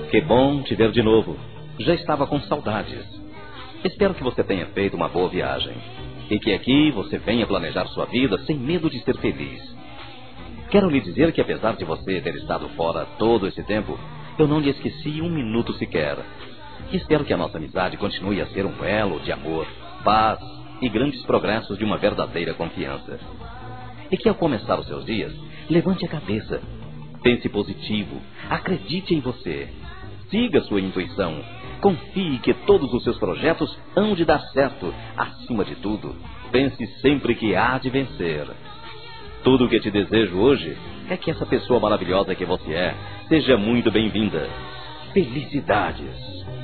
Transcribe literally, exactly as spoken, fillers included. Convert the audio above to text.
Que bom te ver de novo. Já estava com saudades. Espero que você tenha feito uma boa viagem. E que aqui você venha planejar sua vida sem medo de ser feliz. Quero lhe dizer que apesar de você ter estado fora todo esse tempo, eu não lhe esqueci um minuto sequer. Espero que a nossa amizade continue a ser um elo de amor, paz e grandes progressos de uma verdadeira confiança. E que ao começar os seus dias, levante a cabeça. Pense positivo, acredite em você. Siga sua intuição. Confie que todos os seus projetos hão de dar certo. Acima de tudo, pense sempre que há de vencer. Tudo o que te desejo hoje é que essa pessoa maravilhosa que você é seja muito bem-vinda. Felicidades!